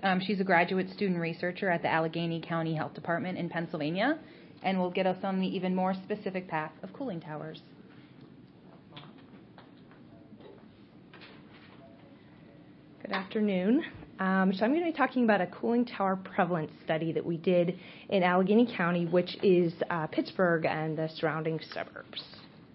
She's a graduate student researcher at the Allegheny County Health Department in Pennsylvania, and will get us on the even more specific path of cooling towers. Good afternoon. So I'm going to be talking about a cooling tower prevalence study that we did in Allegheny County, which is Pittsburgh and the surrounding suburbs.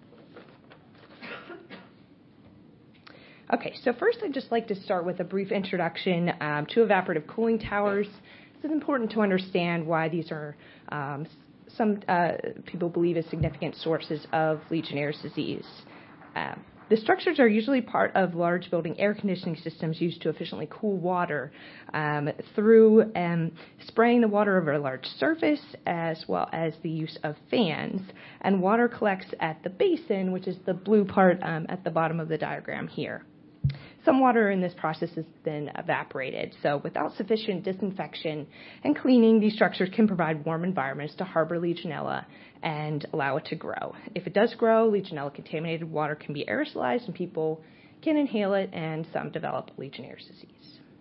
Okay, so first I'd just like to start with a brief introduction to evaporative cooling towers. It's important to understand why these are some people believe as significant sources of Legionnaire's disease. The structures are usually part of large building air conditioning systems used to efficiently cool water through spraying the water over a large surface, as well as the use of fans. And water collects at the basin, which is the blue part at the bottom of the diagram here. Some water in this process has been evaporated, so without sufficient disinfection and cleaning, these structures can provide warm environments to harbor Legionella and allow it to grow. If it does grow, Legionella-contaminated water can be aerosolized and people can inhale it, and some develop Legionnaire's disease.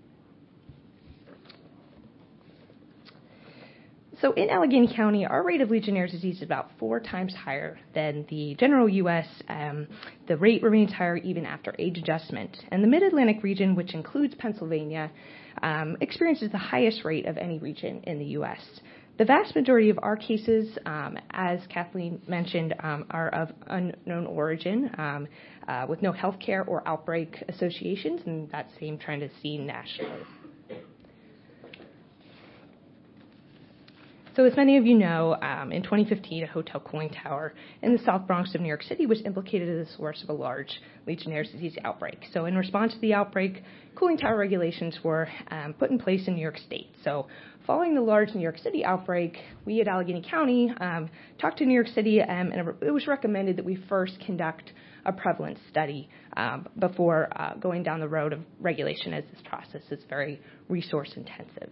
So in Allegheny County, our rate of Legionnaire's disease is about 4 times higher than the general U.S. The rate remains higher even after age adjustment. And the Mid-Atlantic region, which includes Pennsylvania, experiences the highest rate of any region in the U.S. The vast majority of our cases, as Kathleen mentioned, are of unknown origin with no healthcare or outbreak associations, and that same trend is seen nationally. So as many of you know, in 2015, a hotel cooling tower in the South Bronx of New York City was implicated as the source of a large Legionnaire's disease outbreak. So in response to the outbreak, cooling tower regulations were put in place in New York State. So following the large New York City outbreak, we at Allegheny County talked to New York City, and it was recommended that we first conduct a prevalence study before going down the road of regulation, as this process is very resource intensive.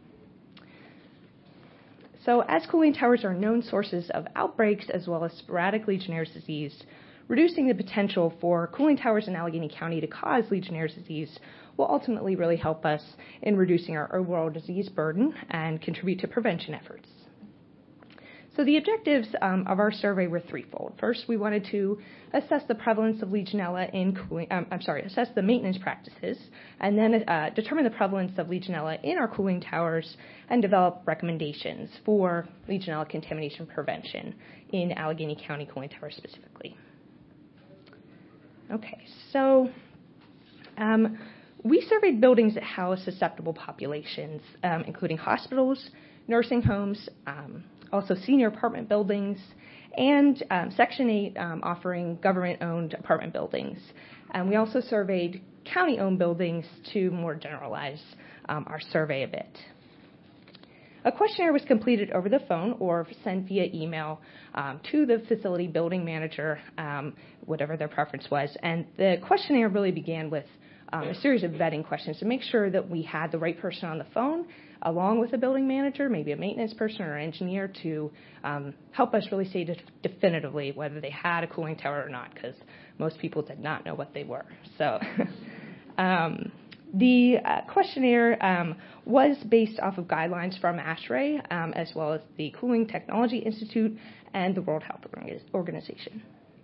So as cooling towers are known sources of outbreaks as well as sporadic Legionnaire's disease, reducing the potential for cooling towers in Allegheny County to cause Legionnaire's disease will ultimately really help us in reducing our overall disease burden and contribute to prevention efforts. So the objectives of our survey were threefold. First, we wanted to assess the prevalence of Legionella in assess the maintenance practices, and then determine the prevalence of Legionella in our cooling towers and develop recommendations for Legionella contamination prevention in Allegheny County cooling towers specifically. Okay, so we surveyed buildings that house susceptible populations, including hospitals, nursing homes, also senior apartment buildings, and Section 8 offering government-owned apartment buildings. And we also surveyed county-owned buildings to more generalize our survey a bit. A questionnaire was completed over the phone or sent via email to the facility building manager, whatever their preference was. And the questionnaire really began with a series of vetting questions to make sure that we had the right person on the phone, along with a building manager, maybe a maintenance person or engineer, to help us really say definitively whether they had a cooling tower or not, because most people did not know what they were. So the questionnaire was based off of guidelines from ASHRAE, as well as the Cooling Technology Institute and the World Health Organization.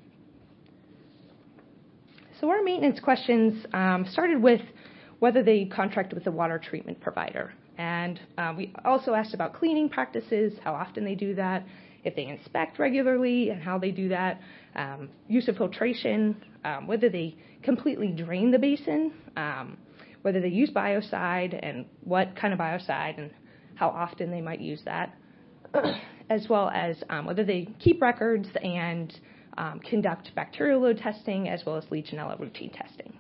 So our maintenance questions started with whether they contracted with a water treatment provider. And we also asked about cleaning practices, how often they do that, if they inspect regularly and how they do that, use of filtration, whether they completely drain the basin, whether they use biocide and what kind of biocide and how often they might use that, as well as whether they keep records and conduct bacterial load testing as well as Legionella routine testing.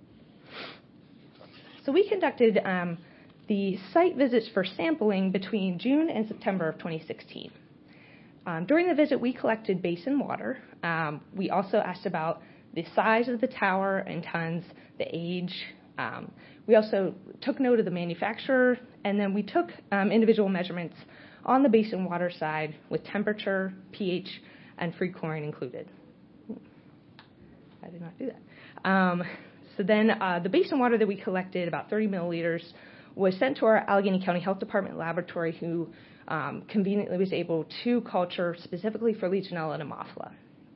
So we conducted the site visits for sampling between June and September of 2016. During the visit, we collected basin water. We also asked about the size of the tower in tons, the age. We also took note of the manufacturer, and then we took individual measurements on the basin water side with temperature, pH, and free chlorine included. I did not do that. So then the basin water that we collected, about 30 milliliters, was sent to our Allegheny County Health Department laboratory, who conveniently was able to culture specifically for Legionella and Haemophila.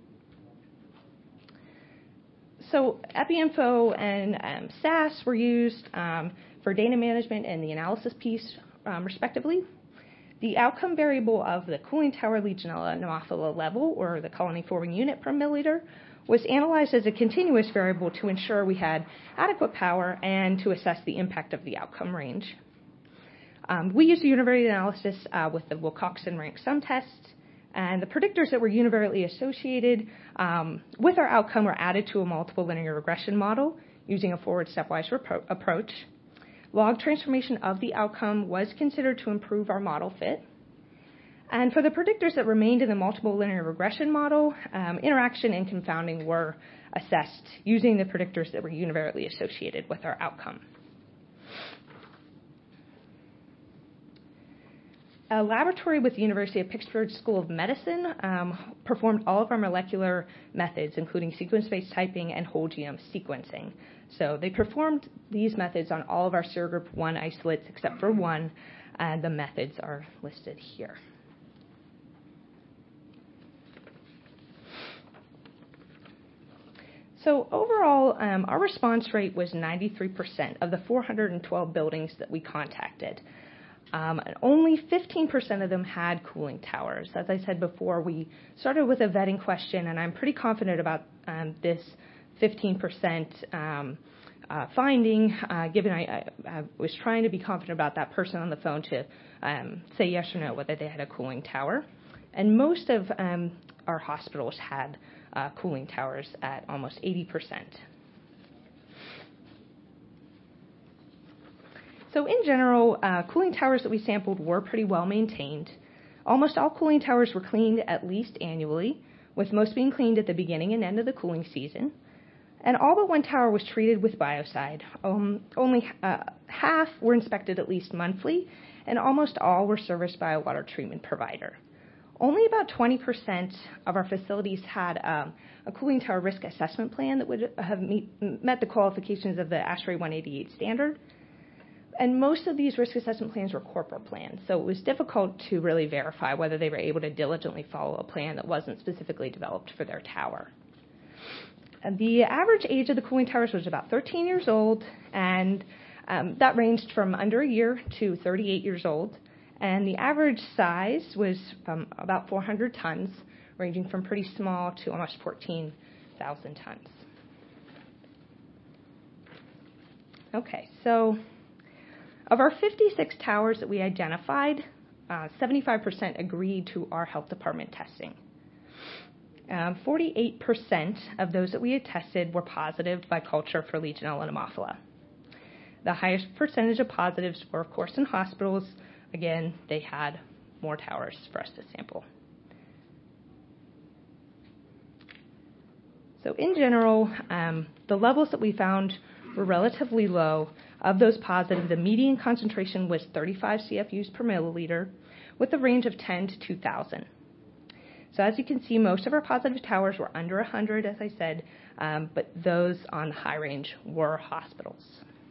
So EpiInfo and SAS were used for data management and the analysis piece, respectively. The outcome variable of the cooling tower Legionella and Haemophila level, or the colony forming unit per milliliter, was analyzed as a continuous variable to ensure we had adequate power and to assess the impact of the outcome range. We used the univariate analysis with the Wilcoxon rank sum test, and the predictors that were univariately associated with our outcome were added to a multiple linear regression model using a forward stepwise approach. Log transformation of the outcome was considered to improve our model fit. And for the predictors that remained in the multiple linear regression model, interaction and confounding were assessed using the predictors that were univariately associated with our outcome. A laboratory with the University of Pittsburgh School of Medicine performed all of our molecular methods, including sequence-based typing and whole genome sequencing. So they performed these methods on all of our serogroup 1 isolates except for one, and the methods are listed here. So overall, our response rate was 93% of the 412 buildings that we contacted. And only 15% of them had cooling towers. As I said before, we started with a vetting question, and I'm pretty confident about this 15% finding, given I was trying to be confident about that person on the phone to say yes or no whether they had a cooling tower. And most of our hospitals had cooling towers at almost 80%. So in general, cooling towers that we sampled were pretty well maintained. Almost all cooling towers were cleaned at least annually, with most being cleaned at the beginning and end of the cooling season. And all but one tower was treated with biocide. Only half were inspected at least monthly, and almost all were serviced by a water treatment provider. Only about 20% of our facilities had a cooling tower risk assessment plan that would have met the qualifications of the ASHRAE 188 standard. And most of these risk assessment plans were corporate plans, so it was difficult to really verify whether they were able to diligently follow a plan that wasn't specifically developed for their tower. And the average age of the cooling towers was about 13 years old, and that ranged from under a year to 38 years old. And the average size was about 400 tons, ranging from pretty small to almost 14,000 tons. Okay, so of our 56 towers that we identified, 75% agreed to our health department testing. 48% of those that we had tested were positive by culture for Legionella and Haemophila. The highest percentage of positives were, of course, in hospitals. Again, they had more towers for us to sample. So in general, the levels that we found were relatively low. Of those positive, the median concentration was 35 CFUs per milliliter, with a range of 10 to 2,000. So as you can see, most of our positive towers were under 100, as I said, but those on the high range were hospitals.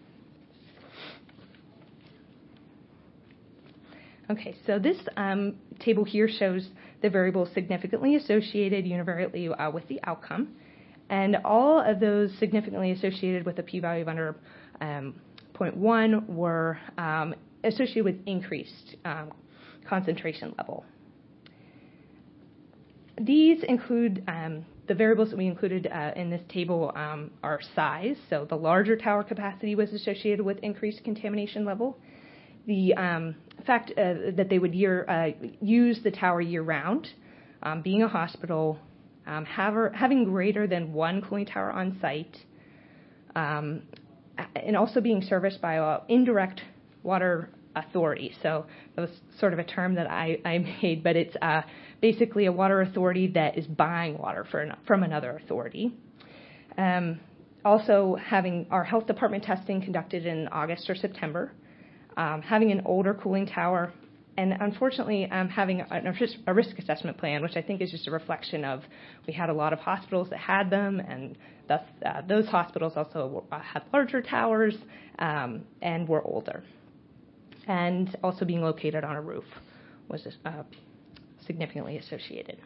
Okay, so this table here shows the variables significantly associated univariately with the outcome. And all of those significantly associated with a p-value of under 0.1 were associated with increased concentration level. These include the variables that we included in this table are size. So the larger tower capacity was associated with increased contamination level. The fact that they would use the tower year-round, being a hospital, having greater than one cooling tower on site, and also being serviced by an indirect water authority. So that was sort of a term that I made, but it's basically a water authority that is buying water from another authority. Also having our health department testing conducted in August or September, having an older cooling tower, and unfortunately having a risk assessment plan, which I think is just a reflection of we had a lot of hospitals that had them, and thus those hospitals also had larger towers and were older. and also being located on a roof was significantly associated.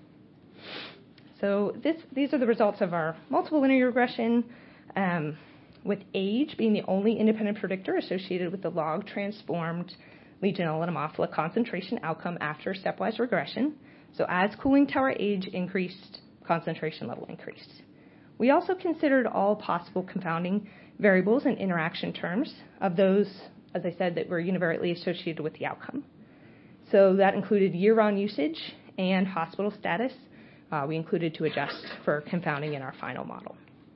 So these are the results of our multiple linear regression, with age being the only independent predictor associated with the log-transformed Legionella Nemophila concentration outcome after stepwise regression. So as cooling tower age increased, concentration level increased. We also considered all possible confounding variables and interaction terms of those, as I said, that were univariately associated with the outcome. So that included year-round usage and hospital status. We included to adjust for confounding in our final model.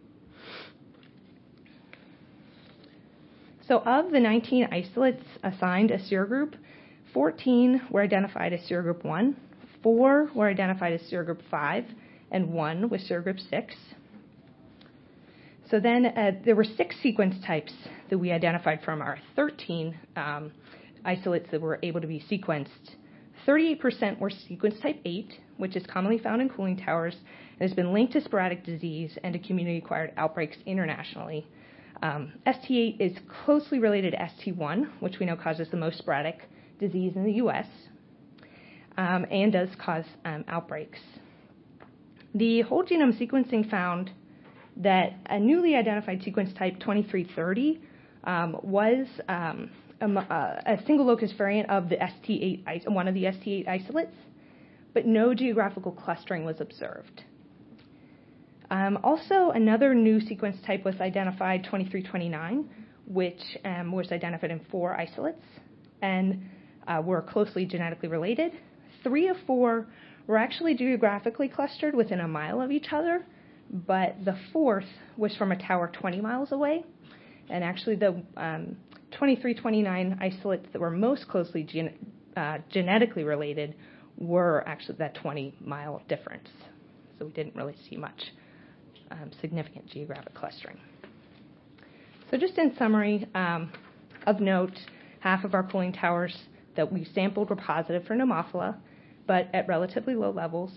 So of the 19 isolates assigned a serogroup, 14 were identified as serogroup 1, 4 were identified as serogroup 5, and 1 was serogroup 6. So then there were 6 sequence types that we identified from our 13 isolates that were able to be sequenced. 38% were sequence type 8, which is commonly found in cooling towers and has been linked to sporadic disease and to community-acquired outbreaks internationally. ST8 is closely related to ST1, which we know causes the most sporadic disease in the U.S., and does cause outbreaks. The whole genome sequencing found that a newly identified sequence type 2330 was a single locus variant of the ST8, one of the ST8 isolates, but no geographical clustering was observed. Also, another new sequence type was identified, 2329, which was identified in 4 isolates and were closely genetically related. 3 of 4 were actually geographically clustered within a mile of each other, but the 4th was from a tower 20 miles away. And actually, the 2329 isolates that were most closely genetically related were actually that 20-mile difference. So we didn't really see much significant geographic clustering. So just in summary, of note, half of our cooling towers that we sampled were positive for Nemophila, but at relatively low levels.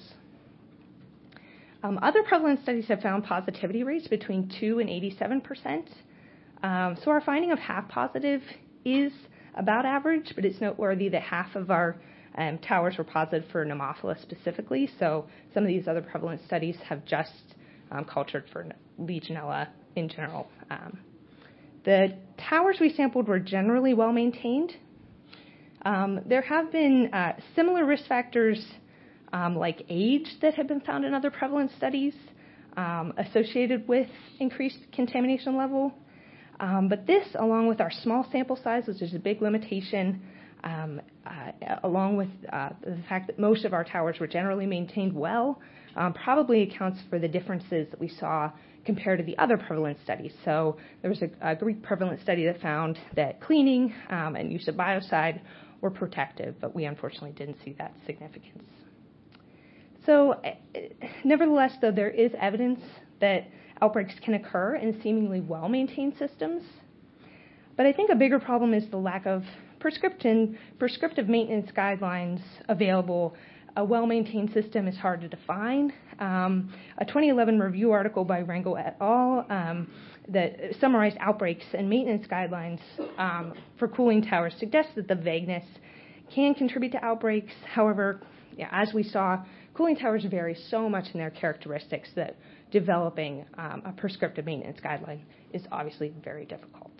Other prevalence studies have found positivity rates between 2 and 87%. So our finding of half positive is about average, but it's noteworthy that half of our towers were positive for Nemophila specifically. So some of these other prevalence studies have just cultured for Legionella in general. The towers we sampled were generally well maintained. There have been similar risk factors like age that have been found in other prevalence studies associated with increased contamination level. But this, along with our small sample size, which is a big limitation, along with the fact that most of our towers were generally maintained well, probably accounts for the differences that we saw compared to the other prevalence studies. So there was a Greek prevalence study that found that cleaning and use of biocide were protective, but we unfortunately didn't see that significance. So nevertheless, though, there is evidence that outbreaks can occur in seemingly well-maintained systems. But I think a bigger problem is the lack of prescriptive maintenance guidelines available. A well-maintained system is hard to define. A 2011 review article by Rango et al. That summarized outbreaks and maintenance guidelines for cooling towers suggests that the vagueness can contribute to outbreaks. However, as we saw, cooling towers vary so much in their characteristics that developing a prescriptive maintenance guideline is obviously very difficult.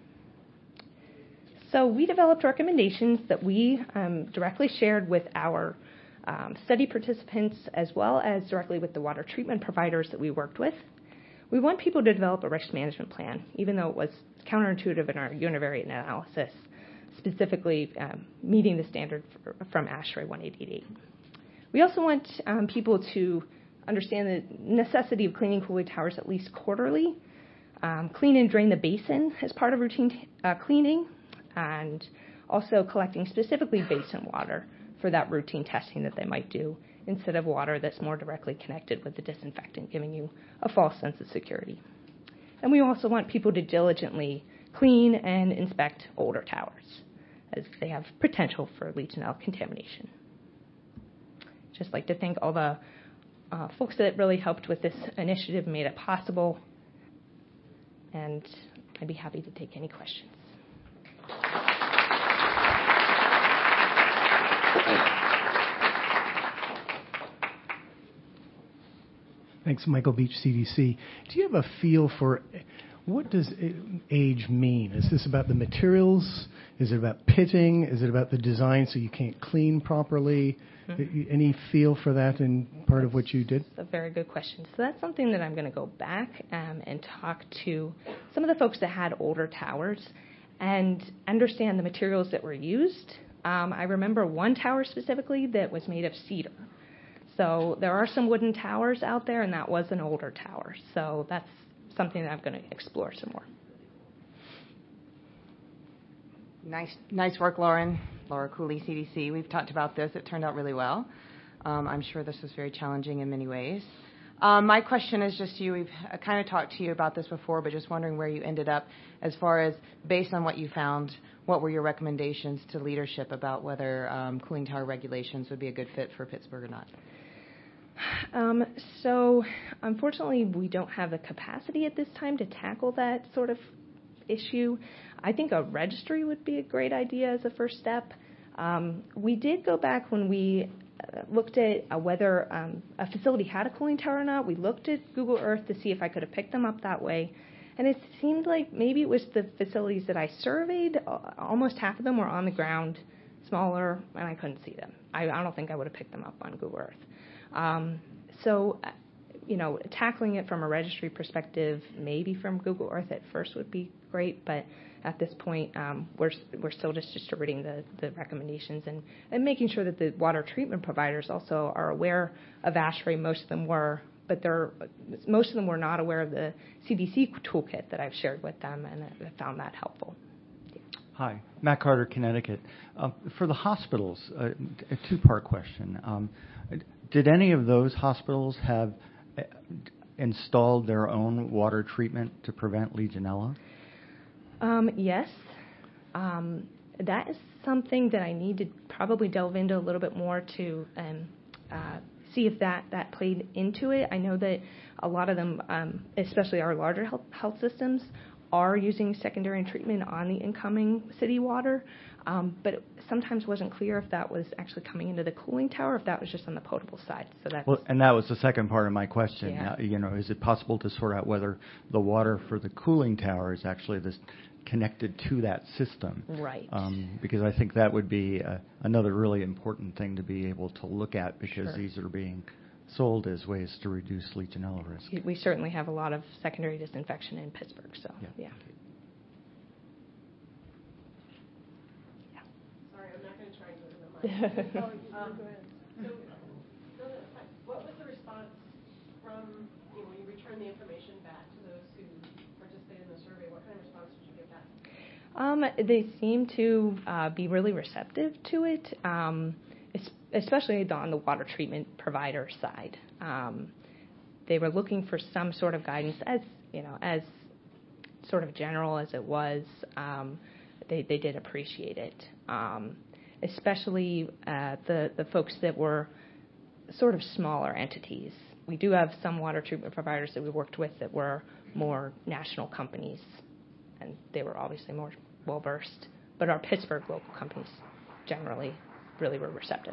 So we developed recommendations that we directly shared with our study participants as well as directly with the water treatment providers that we worked with. We want people to develop a risk management plan, even though it was counterintuitive in our univariate analysis, specifically meeting the standard from ASHRAE 1888. We also want people to understand the necessity of cleaning cooling towers at least quarterly, clean and drain the basin as part of routine cleaning, and also collecting specifically basin water for that routine testing that they might do instead of water that's more directly connected with the disinfectant, giving you a false sense of security. And we also want people to diligently clean and inspect older towers, as they have potential for Legionella contamination. Just like to thank all the folks that really helped with this initiative and made it possible, and I'd be happy to take any questions. Thanks, Michael Beach, CDC. Do you have a feel for what does age mean? Is this about the materials? Is it about pitting? Is it about the design so you can't clean properly? Mm-hmm. Any feel for that in part of what you did? That's a very good question. So that's something that I'm going to go back and talk to some of the folks that had older towers and understand the materials that were used. I remember one tower specifically that was made of cedar. So there are some wooden towers out there, and that was an older tower. So that's something that I'm going to explore some more. Nice work, Lauren. Laura Cooley, CDC. We've talked about this. It turned out really well. I'm sure this was very challenging in many ways. My question is just to you. We've kind of talked to you about this before, but just wondering where you ended up as far as, based on what you found, what were your recommendations to leadership about whether cooling tower regulations would be a good fit for Pittsburgh or not? So, unfortunately, we don't have the capacity at this time to tackle that sort of issue. I think a registry would be a great idea as a first step. We did go back when we looked at whether a facility had a cooling tower or not. We looked at Google Earth to see if I could have picked them up that way. And it seemed like maybe it was the facilities that I surveyed. Almost half of them were on the ground, smaller, and I couldn't see them. I don't think I would have picked them up on Google Earth. So, tackling it from a registry perspective, maybe from Google Earth at first would be great, but at this point, we're still just distributing the recommendations and making sure that the water treatment providers also are aware of ASHRAE. Most of them were, but most of them were not aware of the CDC toolkit that I've shared with them, and I found that helpful. Hi, Matt Carter, Connecticut. For the hospitals, a two-part question. Did any of those hospitals have installed their own water treatment to prevent Legionella? Yes. That is something that I need to probably delve into a little bit more to see if that played into it. I know that a lot of them, especially our larger health systems, are using secondary treatment on the incoming city water, but it sometimes wasn't clear if that was actually coming into the cooling tower, if that was just on the potable side. So that's and that was the second part of my question. Yeah. Is it possible to sort out whether the water for the cooling tower is actually connected to that system? Right. Because I think that would be another really important thing to be able to look at, because Sure. these are being sold as ways to reduce Legionella risk. We certainly have a lot of secondary disinfection in Pittsburgh, so yeah. Sorry, I'm not going to try and go to the mic. Go ahead. So, what was the response from, when you returned the information back to those who participated in the survey? What kind of response did you get back? They seem to be really receptive to it, especially on the water treatment provider side. They were looking for some sort of guidance, as sort of general as it was. They did appreciate it, especially the folks that were sort of smaller entities. We do have some water treatment providers that we worked with that were more national companies, and they were obviously more well-versed. But our Pittsburgh local companies generally really were receptive.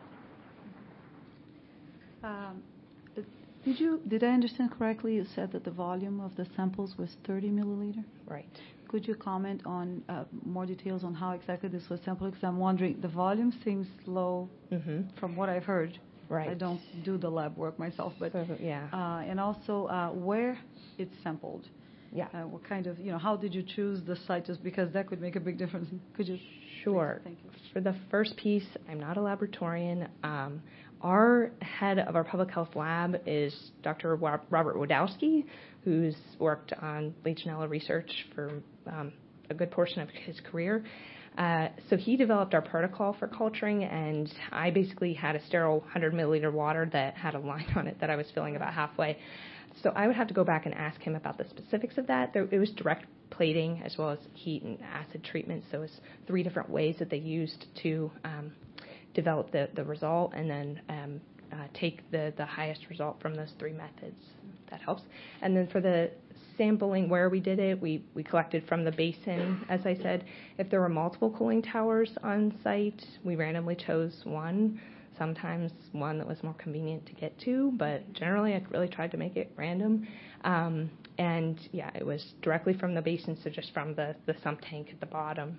Did I understand correctly? You said that the volume of the samples was 30 milliliter? Right. Could you comment on more details on how exactly this was sampled? Because I'm wondering, the volume seems low from what I've heard. Right. I don't do the lab work myself, but yeah. and also where it's sampled. Yeah. What kind of, how did you choose the site? Just because that could make a big difference. Could you? Sure. Please? Thank you. For the first piece, I'm not a laboratorian. Our head of our public health lab is Dr. Robert Wodowski, who's worked on Legionella research for a good portion of his career. So he developed our protocol for culturing, and I basically had a sterile 100 milliliter water that had a line on it that I was filling about halfway. So I would have to go back and ask him about the specifics of that. It was direct plating as well as heat and acid treatment. So it was 3 different ways that they used to develop the result, and then take the highest result from those 3 methods. That helps. And then for the sampling, where we did it, we collected from the basin, as I said. If there were multiple cooling towers on site, we randomly chose one. sometimes one that was more convenient to get to, but generally I really tried to make it random. And yeah, it was directly from the basin, so just from the sump tank at the bottom.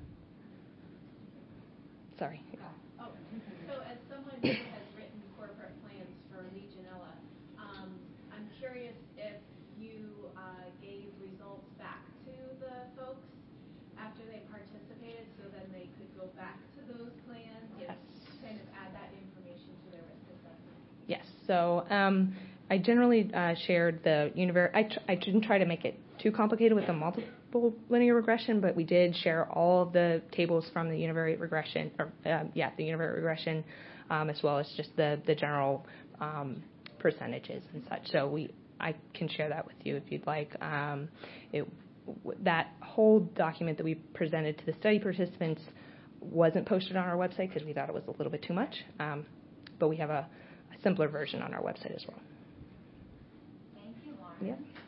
Sorry. Oh, so as someone who has written corporate plans for Legionella, I'm curious if you gave results back to the folks after they participated, so then they could go back to those plans and kind of add that information to their risk assessment. Yes. So I generally shared the univariate. I didn't try to make it too complicated with the multiple linear regression, but we did share all of the tables from the univariate regression, the univariate regression, as well as just the general percentages and such. So I can share that with you if you'd like. That whole document that we presented to the study participants wasn't posted on our website because we thought it was a little bit too much, but we have a simpler version on our website as well. Thank you, Lauren. Yeah.